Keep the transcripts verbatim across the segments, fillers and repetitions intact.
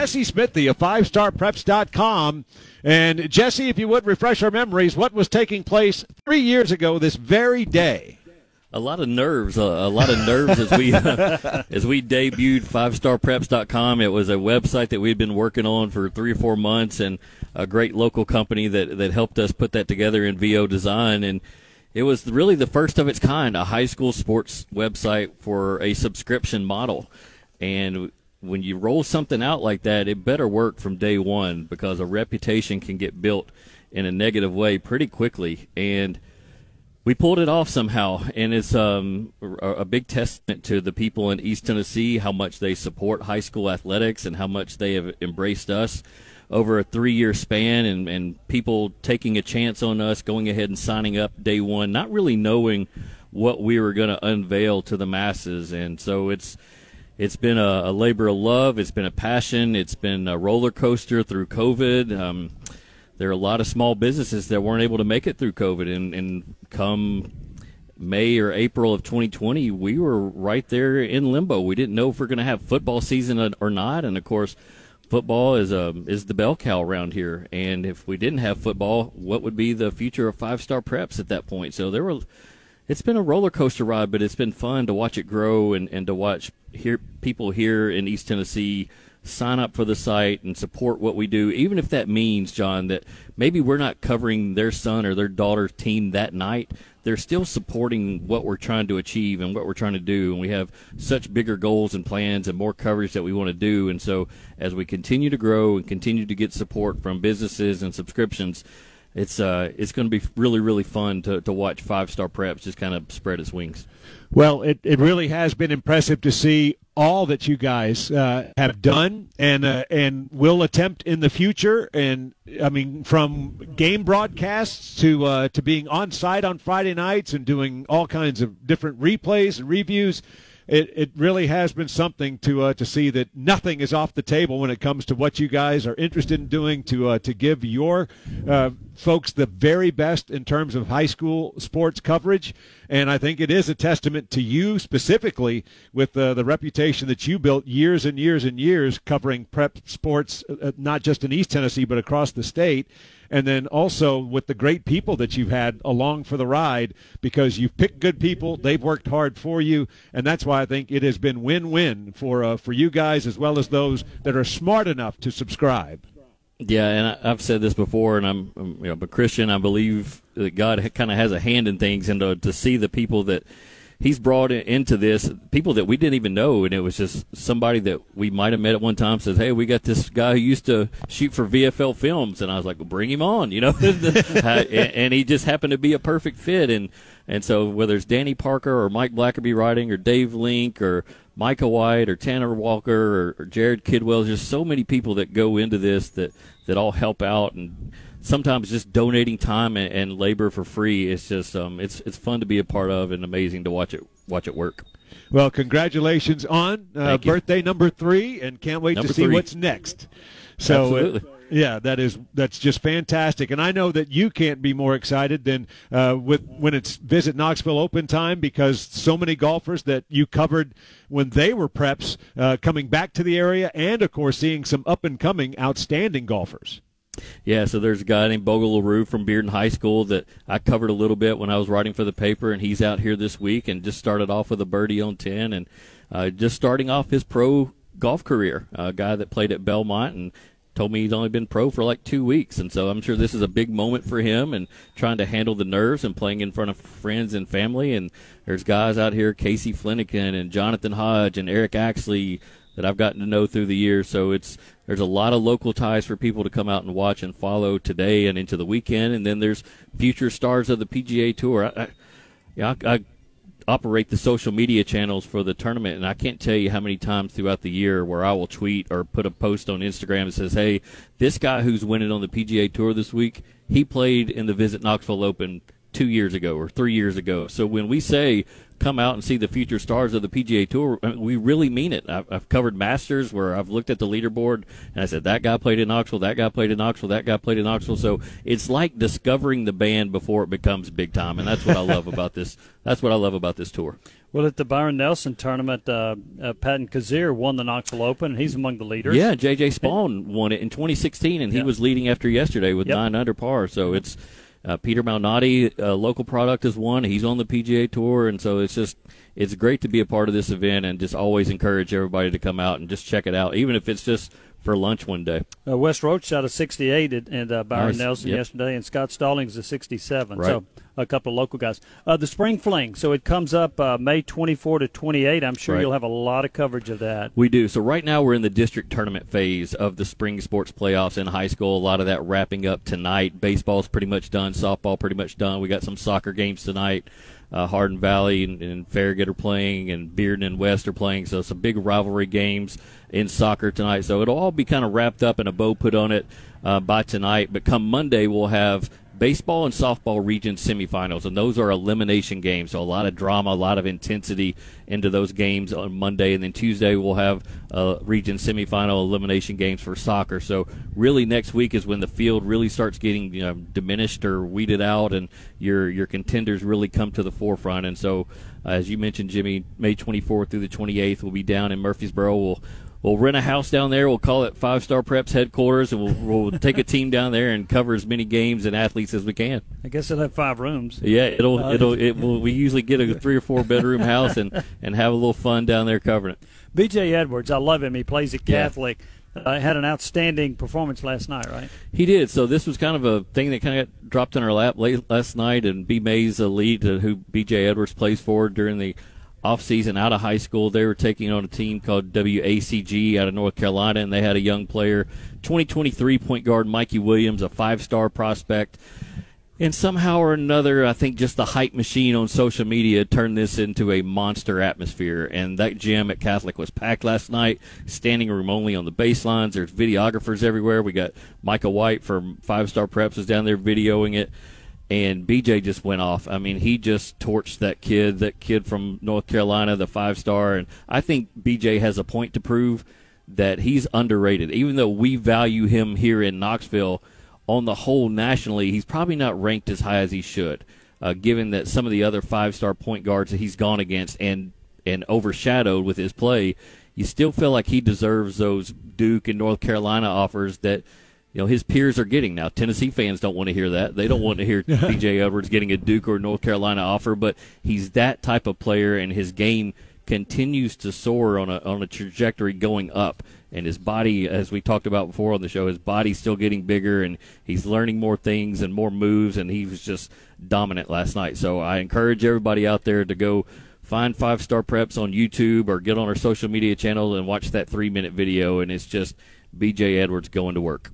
Jesse Smithy of five star preps dot com. And, Jesse, if you would refresh our memories, what was taking place three years ago this very day? A lot of nerves, uh, a lot of nerves as we uh, as we debuted five star preps dot com. It was a website that we'd been working on for three or four months, and a great local company that, that helped us put that together in V O Design. And it was really the first of its kind, a high school sports website for a subscription model. And when you roll something out like that, it better work from day one, because a reputation can get built in a negative way pretty quickly. And we pulled it off somehow, and it's um, a big testament to the people in East Tennessee, how much they support high school athletics and how much they have embraced us over a three-year span, and, and people taking a chance on us, going ahead and signing up day one, not really knowing what we were going to unveil to the masses. And so it's it's been a, a labor of love. It's been a passion. It's been a roller coaster through COVID. Um, There are a lot of small businesses that weren't able to make it through COVID, and, and come May or April of twenty twenty, we were right there in limbo. We didn't know if we're going to have football season or not, and, of course, football is a, is the bell cow around here. And if we didn't have football, what would be the future of five-star preps at that point? So there were, it's been a roller coaster ride, but it's been fun to watch it grow and, and to watch here people here in East Tennessee sign up for the site and support what we do, even if that means, John, that maybe we're not covering their son or their daughter's team that night. They're still supporting what we're trying to achieve and what we're trying to do, and we have such bigger goals and plans and more coverage that we want to do. And so as we continue to grow and continue to get support from businesses and subscriptions, it's uh it's going to be really, really fun to, to watch Five Star Preps just kind of spread its wings. Well, it, it really has been impressive to see all that you guys uh, have done and uh, and will attempt in the future. And I mean, from game broadcasts to uh, to being on site on Friday nights and doing all kinds of different replays and reviews. It it really has been something to uh, to see that nothing is off the table when it comes to what you guys are interested in doing to uh, to give your uh, folks the very best in terms of high school sports coverage. And I think it is a testament to you specifically with uh, the reputation that you built years and years and years covering prep sports, uh, not just in East Tennessee but across the state. And then also with the great people that you've had along for the ride, because you've picked good people, they've worked hard for you, and that's why I think it has been win-win for uh, for you guys as well as those that are smart enough to subscribe. Yeah, and I've said this before, and I'm, I'm you know, a Christian. I believe that God kind of has a hand in things, and to, to see the people that He's brought into this, people that we didn't even know, and it was just somebody that we might have met at one time says, hey, we got this guy who used to shoot for V F L Films, and I was like, well, bring him on, you know, and he just happened to be a perfect fit. And, and so whether it's Danny Parker or Mike Blackerby writing or Dave Link or Micah White or Tanner Walker or, or Jared Kidwell, there's just so many people that go into this that, that all help out, and sometimes just donating time and, and labor for free. It's just um, it's it's fun to be a part of and amazing to watch it watch it work. Well, congratulations on uh, birthday number three, and can't wait number to see three. what's next. So, Absolutely. Uh, yeah, that is that's just fantastic, and I know that you can't be more excited than uh, with when it's Visit Knoxville Open time, because so many golfers that you covered when they were preps uh, coming back to the area, and of course seeing some up and coming outstanding golfers. Yeah, so there's a guy named Bogle LaRue from Bearden High School that I covered a little bit when I was writing for the paper, and he's out here this week and just started off with a birdie on ten and uh, just starting off his pro golf career. A guy that played at Belmont and told me he's only been pro for like two weeks, and so I'm sure this is a big moment for him and trying to handle the nerves and playing in front of friends and family. And there's guys out here, Casey Flanagan and Jonathan Hodge and Eric Axley, that I've gotten to know through the years. So it's there's a lot of local ties for people to come out and watch and follow today and into the weekend. And then there's future stars of the P G A Tour. I, I, yeah, I, I operate the social media channels for the tournament, and I can't tell you how many times throughout the year where I will tweet or put a post on Instagram that says, hey, this guy who's winning on the P G A Tour this week, he played in the Visit Knoxville Open two years ago or three years ago. So when we say come out and see the future stars of the P G A Tour, I mean, we really mean it. I've, I've covered Masters where I've looked at the leaderboard and I said, that guy played in Knoxville, that guy played in Knoxville, that guy played in Knoxville. So it's like discovering the band before it becomes big time, and that's what I love about this. That's what I love about this tour. Well, at the Byron Nelson tournament, uh, uh, Patton Kazir won the Knoxville Open, and he's among the leaders. Yeah, J J Spawn won it in twenty sixteen, and he yeah. was leading after yesterday with yep. nine under par. So it's uh, Peter Malnati, a local product, has won. He's on the P G A Tour, and so it's just it's great to be a part of this event, and just always encourage everybody to come out and just check it out, even if it's just for lunch one day. Uh, Wes Roach shot a sixty-eight at, at uh, Byron nice. Nelson yep. yesterday, and Scott Stallings a sixty-seven. Right. So a couple of local guys. Uh, the Spring Fling, so it comes up uh, May twenty-fourth to twenty-eighth. I'm sure right. you'll have a lot of coverage of that. We do. So right now we're in the district tournament phase of the spring sports playoffs in high school. A lot of that wrapping up tonight. Baseball's pretty much done. Softball pretty much done. We got some soccer games tonight. Uh, Hardin Valley and, and Farragut are playing, and Bearden and West are playing. So some big rivalry games in soccer tonight. So it'll all be kind of wrapped up and a bow put on it uh, by tonight. But come Monday, we'll have baseball and softball region semifinals, and those are elimination games. So a lot of drama, a lot of intensity into those games on Monday. And then Tuesday, we'll have uh, region semifinal elimination games for soccer. So really next week is when the field really starts getting, you know, diminished or weeded out, and your your contenders really come to the forefront. And so, uh, as you mentioned, Jimmy, May twenty-fourth through the twenty-eighth, we'll be down in Murfreesboro. We'll We'll rent a house down there. We'll call it Five Star Preps headquarters, and we'll, we'll take a team down there and cover as many games and athletes as we can. I guess it'll have five rooms. Yeah, it'll uh, it'll it will. We usually get a three or four bedroom house and, and have a little fun down there covering it. B J Edwards, I love him. He plays at Yeah. Catholic. Uh, had an outstanding performance last night, right? He did. So this was kind of a thing that kind of got dropped in our lap late last night, and B. Mays, a lead uh, who B J Edwards plays for during the off-season out of high school. They were taking on a team called W A C G out of North Carolina, and they had a young player, twenty twenty-three point guard Mikey Williams, a five-star prospect. And somehow or another, I think just the hype machine on social media turned this into a monster atmosphere. And that gym at Catholic was packed last night, standing room only on the baselines. There's videographers everywhere. We got Micah White from Five Star Preps was down there videoing it. And B J just went off. I mean, he just torched that kid, that kid from North Carolina, the five-star. And I think B J has a point to prove that he's underrated. Even though we value him here in Knoxville, on the whole nationally, he's probably not ranked as high as he should, uh, given that some of the other five-star point guards that he's gone against and, and overshadowed with his play, you still feel like he deserves those Duke and North Carolina offers that – you know, his peers are getting now. Tennessee fans don't want to hear that. They don't want to hear B J Edwards getting a Duke or North Carolina offer, but he's that type of player, and his game continues to soar on a on a trajectory going up. And his body, as we talked about before on the show, his body's still getting bigger, and he's learning more things and more moves, and he was just dominant last night. So I encourage everybody out there to go find Five Star Preps on YouTube or get on our social media channel and watch that three-minute video, and it's just B J Edwards going to work.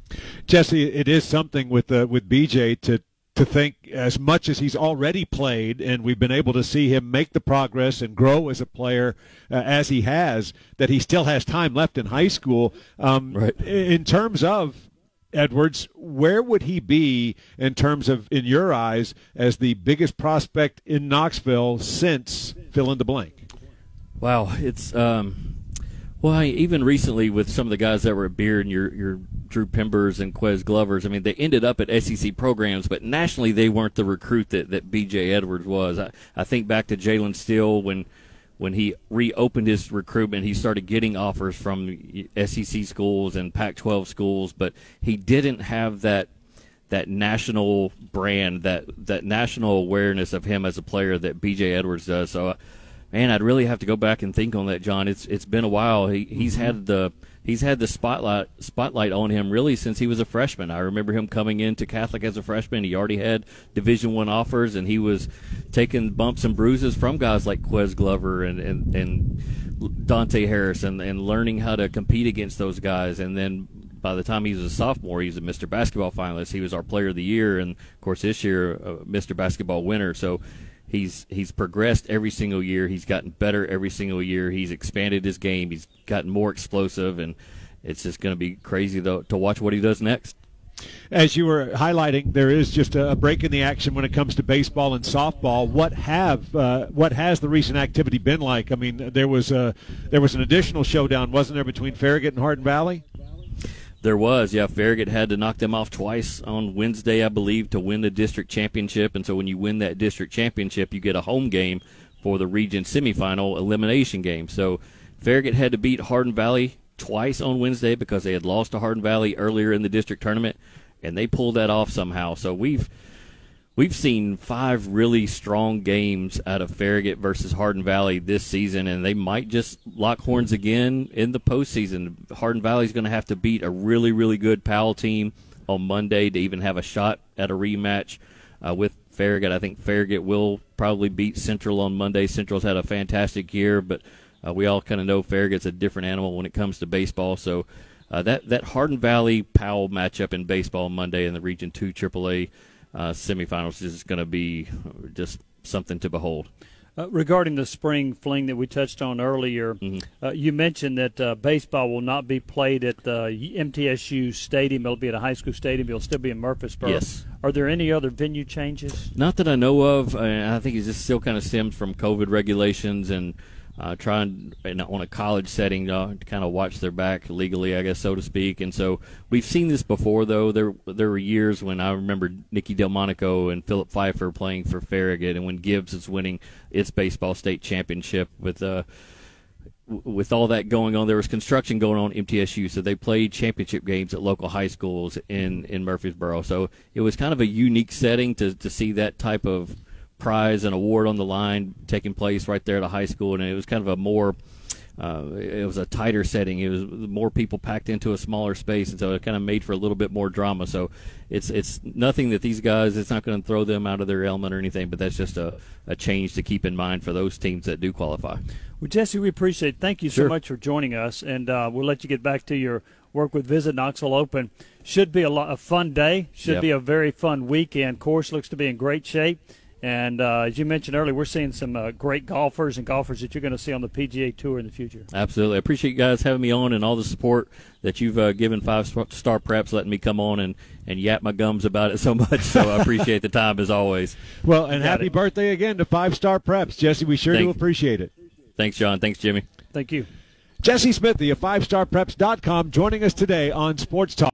Jesse, it is something with uh, with B J to to think, as much as he's already played, and we've been able to see him make the progress and grow as a player uh, as he has, that he still has time left in high school. Um, right. In terms of Edwards, where would he be in terms of, in your eyes, as the biggest prospect in Knoxville since fill in the blank? Wow, it's um, well, I, even recently with some of the guys that were at Beard and your your Drew Pimbers and Quez Glovers, I mean, they ended up at S E C programs, but nationally they weren't the recruit that, that B J Edwards was. I, I think back to Jalen Steele when when he reopened his recruitment, he started getting offers from S E C schools and Pac twelve schools, but he didn't have that that national brand, that that national awareness of him as a player that B J Edwards does. So, uh, man, I'd really have to go back and think on that, John. It's it's been a while. He he's mm-hmm. had the he's had the spotlight spotlight on him really since he was a freshman. I remember him coming into Catholic as a freshman. He already had Division One offers, and he was taking bumps and bruises from guys like Quez Glover and and, and Dante Harris, and, and learning how to compete against those guys. And then by the time he was a sophomore, he was a Mister Basketball finalist. He was our Player of the Year, and of course this year a Mister Basketball winner. So He's he's progressed every single year. He's gotten better every single year. He's expanded his game. He's gotten more explosive, and it's just going to be crazy though to watch what he does next. As you were highlighting, there is just a break in the action when it comes to baseball and softball. What have uh, what has the recent activity been like? I mean, there was a there was an additional showdown, wasn't there, between Farragut and Hardin Valley? There was, yeah. Farragut had to knock them off twice on Wednesday, I believe, to win the district championship. And so when you win that district championship, you get a home game for the region semifinal elimination game. So Farragut had to beat Hardin Valley twice on Wednesday because they had lost to Hardin Valley earlier in the district tournament, and they pulled that off somehow. So we've we've seen five really strong games out of Farragut versus Hardin Valley this season, and they might just lock horns again in the postseason. Hardin Valley is going to have to beat a really, really good Powell team on Monday to even have a shot at a rematch uh, with Farragut. I think Farragut will probably beat Central on Monday. Central's had a fantastic year, but uh, we all kind of know Farragut's a different animal when it comes to baseball. So uh, that, that Hardin Valley-Powell matchup in baseball Monday in the Region two triple A uh, semifinals is going to be just something to behold. Uh, regarding the spring fling that we touched on earlier, mm-hmm. uh, you mentioned that uh, baseball will not be played at the M T S U stadium. It'll be at a high school stadium. It'll still be in Murfreesboro. Yes. Are there any other venue changes? Not that I know of. I, I think it just still kind of stems from COVID regulations and uh, trying in, on a college setting uh, to kind of watch their back legally, I guess, so to speak. And so we've seen this before, though. There there were years when I remember Nicky Delmonico and Philip Pfeiffer playing for Farragut, and when Gibbs is winning its baseball state championship with uh, with all that going on. There was construction going on at M T S U, so they played championship games at local high schools in, in Murfreesboro. So it was kind of a unique setting to, to see that type of prize and award on the line taking place right there at a high school, and it was kind of a more uh, it was a tighter setting. It was more people packed into a smaller space, and so it kind of made for a little bit more drama. So it's it's nothing that these guys, it's not going to throw them out of their element or anything, but that's just a, a change to keep in mind for those teams that do qualify. Well, Jesse, we appreciate it. Thank you so Sure. much for joining us, and uh, we'll let you get back to your work with Visit Knoxville Open. Should be a, lot, a fun day. Should Yep. be a very fun weekend. Course looks to be in great shape. And uh, as you mentioned earlier, we're seeing some uh, great golfers and golfers that you're going to see on the P G A Tour in the future. Absolutely. I appreciate you guys having me on and all the support that you've uh, given Five Star Preps, letting me come on and, and yap my gums about it so much. So I appreciate the time as always. Well, and Got happy it. birthday again to Five Star Preps. Jesse, we sure Thank- do appreciate it. Thanks, John. Thanks, Jimmy. Thank you. Jesse Smithy of five star preps dot com joining us today on Sports Talk.